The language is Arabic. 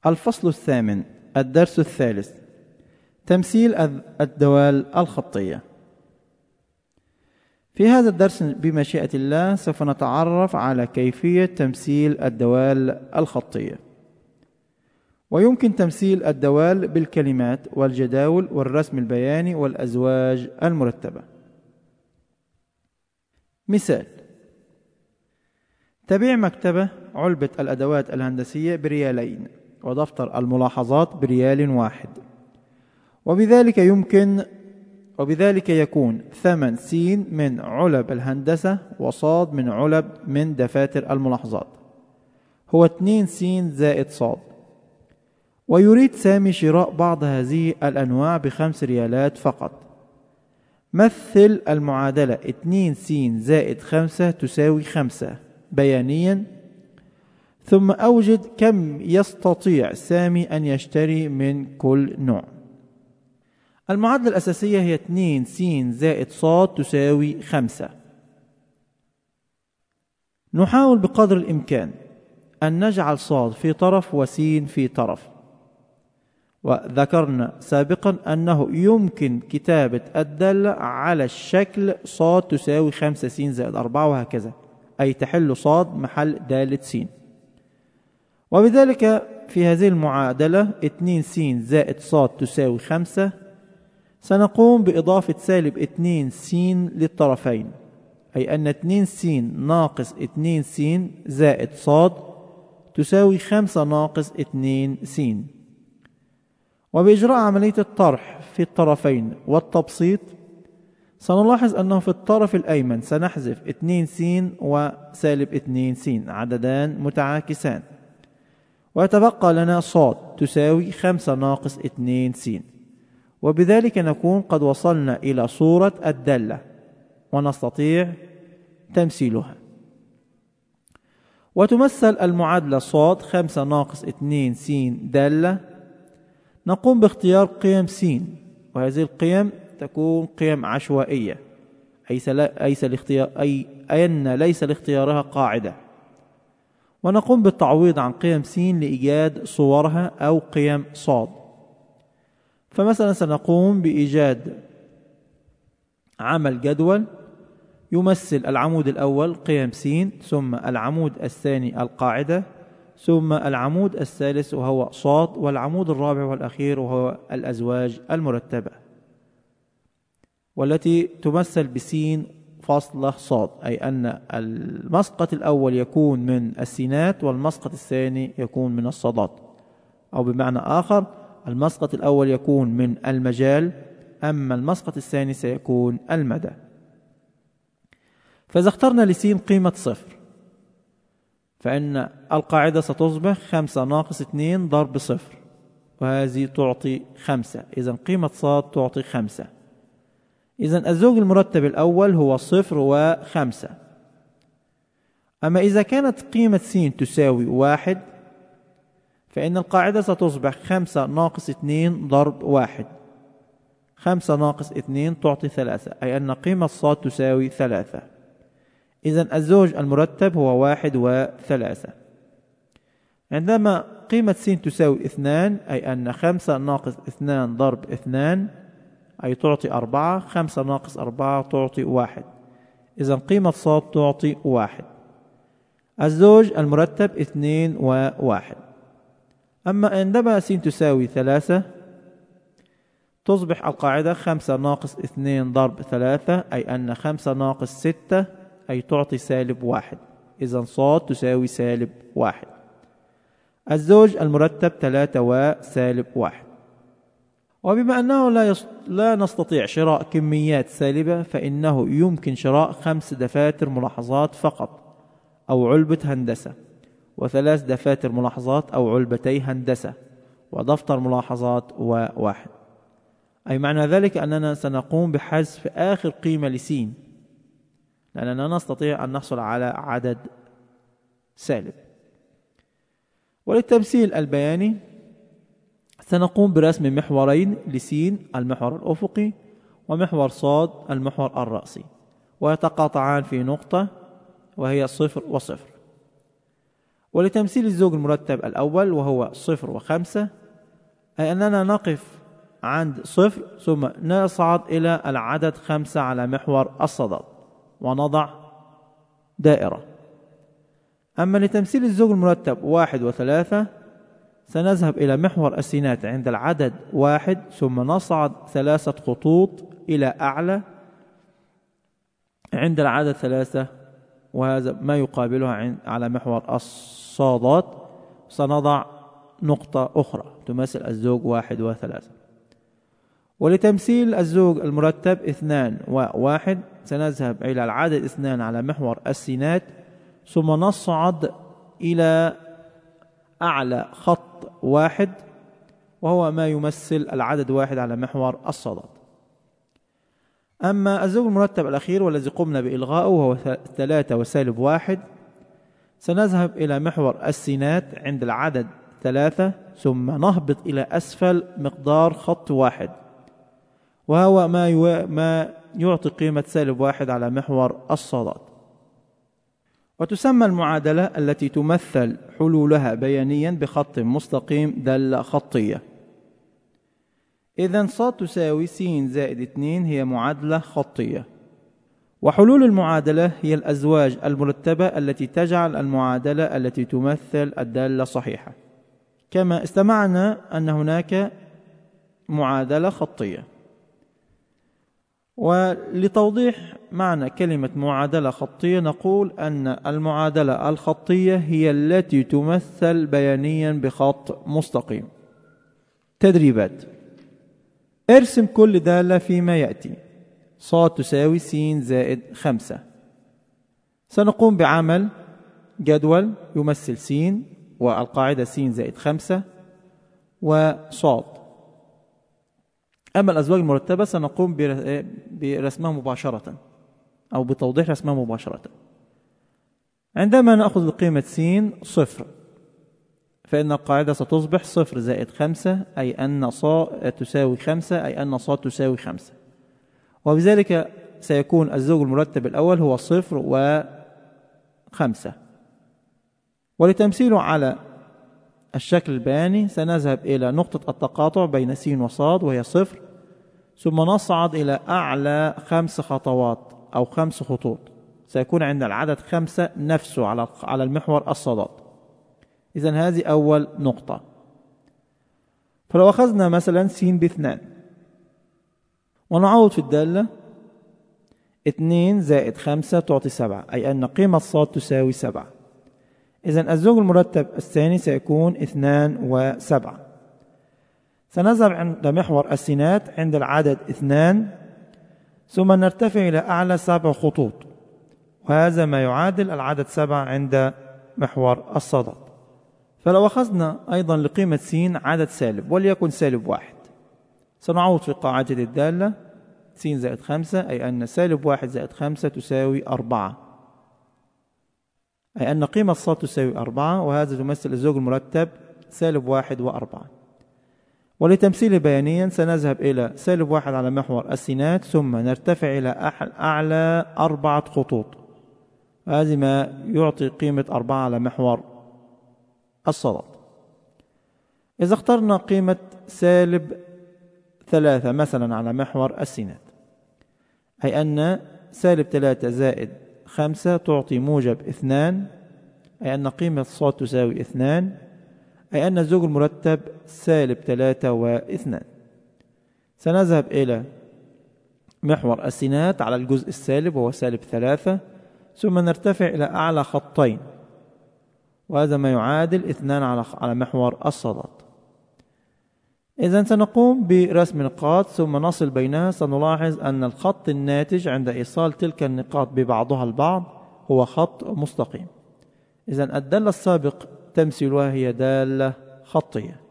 الفصل الثامن، الدرس الثالث، تمثيل الدوال الخطية. في هذا الدرس بمشيئة الله سوف نتعرف على كيفية تمثيل الدوال الخطية. ويمكن تمثيل الدوال بالكلمات والجداول والرسم البياني والأزواج المرتبة. مثال: تبيع مكتبة علبة الأدوات الهندسية ب2 ودفتر الملاحظات ب1 وبذلك يكون ثمن س من علب الهندسة وصاد من علب من دفاتر الملاحظات هو 2 س زائد صاد. ويريد سامي شراء بعض هذه الأنواع ب5 فقط. مثل المعادلة 2 س زائد 5 تساوي 5 بيانيا، ثم أوجد كم يستطيع سامي أن يشتري من كل نوع. المعادلة الأساسية هي 2 س زائد صاد تساوي 5. نحاول بقدر الإمكان أن نجعل صاد في طرف وس في طرف. وذكرنا سابقا أنه يمكن كتابة الدالة على الشكل صاد تساوي 5 س زائد 4 وهكذا، أي تحل صاد محل دالة س. وبذلك في هذه المعادلة 2 س زائد صاد تساوي 5 سنقوم بإضافة -2 س للطرفين، أي أن 2 س ناقص 2 س زائد صاد تساوي 5 ناقص 2 س. وبإجراء عملية الطرح في الطرفين والتبسيط سنلاحظ أنه في الطرف الأيمن سنحذف 2 س و-2 س، عددان متعاكسان، ويتبقى لنا صاد تساوي 5 ناقص 2 س. وبذلك نكون قد وصلنا إلى صورة الدالة ونستطيع تمثيلها. وتمثل المعادلة صاد 5 ناقص 2 س دالة. نقوم باختيار قيم س، وهذه القيم تكون قيم عشوائية، أن ليس لاختيارها قاعدة. ونقوم بالتعويض عن قيم س لإيجاد صورها أو قيم صاد. فمثلا سنقوم بإيجاد عمل جدول يمثل العمود الأول قيم س، ثم العمود الثاني القاعدة، ثم العمود الثالث وهو صاد، والعمود الرابع والأخير وهو الأزواج المرتبة، والتي تمثل بس فاصلة صاد، أي أن المسقط الأول يكون من السينات والمسقط الثاني يكون من الصادات، أو بمعنى آخر المسقط الأول يكون من المجال، أما المسقط الثاني سيكون المدى. فإذا اخترنا لس قيمة 0 فإن القاعدة ستصبح 5 ناقص 2 ضرب 0، وهذه تعطي 5. إذن قيمة صاد تعطي 5. إذن الزوج المرتب الأول هو 0 و5. أما إذا كانت قيمة س تساوي 1 فإن القاعدة ستصبح 5 ناقص 2 ضرب 1. 5 ناقص 2 تعطي 3، أي أن قيمة صاد تساوي 3. إذن الزوج المرتب هو 1 و3. عندما قيمة س تساوي 2 أي أن 5 ناقص 2 ضرب 2 أي تعطي 4. 5 ناقص 4 تعطي 1. إذن قيمة صاد تعطي 1. الزوج المرتب 2 و1. أما عندما س تساوي 3 تصبح القاعدة 5 ناقص 2 ضرب 3 أي أن 5 ناقص 6 أي تعطي -1. إذن صاد تساوي -1. الزوج المرتب 3 و-1. وبما أنه لا نستطيع شراء كميات سالبة فإنه يمكن شراء 5 دفاتر ملاحظات فقط أو علبة هندسة، و3 دفاتر ملاحظات أو علبتي هندسة، ودفتر ملاحظات و1. أي معنى ذلك أننا سنقوم بحذف آخر قيمة لس، لأننا نستطيع أن نحصل على عدد سالب. وللتمثيل البياني سنقوم برسم محورين لس، المحور الأفقي، ومحور صاد المحور الرأسي، ويتقاطعان في نقطة وهي 0 و0. ولتمثيل الزوج المرتب الأول وهو 0 و5، أي أننا نقف عند 0 ثم نصعد إلى العدد 5 على محور الصدد ونضع دائرة. أما لتمثيل الزوج المرتب 1 و3 سنذهب إلى محور السينات عند العدد 1 ثم نصعد 3 خطوط إلى أعلى عند العدد 3، وهذا ما يقابلها على محور الصادات. سنضع نقطة أخرى تمثل الزوج 1 و3. ولتمثيل الزوج المرتب 2 و1 سنذهب إلى العدد 2 على محور السينات ثم نصعد إلى أعلى خط 1 وهو ما يمثل العدد 1 على محور الصادات. أما الزوج المرتب الأخير والذي قمنا بإلغائه وهو 3 و1 سنذهب إلى محور السينات عند العدد 3 ثم نهبط إلى أسفل مقدار خط 1 وهو ما يعطي قيمة -1 على محور الصادات. وتسمى المعادلة التي تمثل حلولها بيانيا بخط مستقيم دالة خطية. إذن ص تساوي س زائد 2 هي معادلة خطية، وحلول المعادلة هي الأزواج المرتبة التي تجعل المعادلة التي تمثل الدالة صحيحة. كما استمعنا أن هناك معادلة خطية. ولتوضيح معنى كلمة معادلة خطية نقول أن المعادلة الخطية هي التي تمثل بيانيا بخط مستقيم. تدريبات: ارسم كل دالة فيما يأتي. ص تساوي س زائد 5. سنقوم بعمل جدول يمثل س والقاعدة س زائد 5 وصاد. أما الأزواج المرتبة سنقوم برسمها مباشرة أو بتوضيح رسمها مباشرة. عندما نأخذ قيمة س 0 فإن القاعدة ستصبح 0 زائد 5 أي أن ص تساوي 5 أي أن ص تساوي 5، وبذلك سيكون الزوج المرتب الأول هو 0 و5. ولتمثيله على الشكل البياني سنذهب إلى نقطة التقاطع بين س وصاد وهي 0، ثم نصعد إلى أعلى 5 خطوات أو 5 خطوط، سيكون عند العدد 5 نفسه على المحور الصادات. إذن هذه أول نقطة. فلو أخذنا مثلا س ب2 ونعوض في الدالة 2 زائد 5 تعطي 7، أي أن قيمة ص تساوي 7. إذن الزوج المرتب الثاني سيكون 2 و7. سنذهب عند محور السينات عند العدد 2 ثم نرتفع إلى أعلى 7 خطوط، وهذا ما يعادل العدد 7 عند محور الصادات. فلو أخذنا أيضا لقيمة س عدد سالب وليكن -1، سنعوض في قاعدة الدالة س زائد 5 أي أن -1 زائد 5 تساوي 4، أي أن قيمة ص تساوي 4، وهذا تمثل الزوج المرتب -1 و4. ولتمثيله بيانيا سنذهب إلى -1 على محور السينات ثم نرتفع إلى أعلى 4 خطوط، هذه ما يعطي قيمة 4 على محور الصادات. إذا اخترنا قيمة -3 مثلا على محور السينات، أي أن -3 زائد 5 تعطي موجب 2، أي أن قيمة ص تساوي 2، أي أن الزوج المرتب -3 و2. سنذهب إلى محور السينات على الجزء السالب وهو -3 ثم نرتفع إلى أعلى خطين، وهذا ما يعادل 2 على محور الصادات. إذن سنقوم برسم نقاط ثم نصل بينها. سنلاحظ أن الخط الناتج عند إيصال تلك النقاط ببعضها البعض هو خط مستقيم. إذن الدالة السابق تمثلها هي دالة خطية.